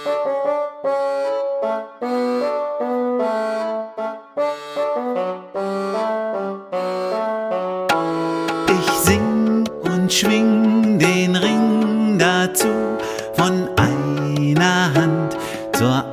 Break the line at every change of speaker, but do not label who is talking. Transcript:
Ich sing und schwing den Ring dazu, von einer Hand zur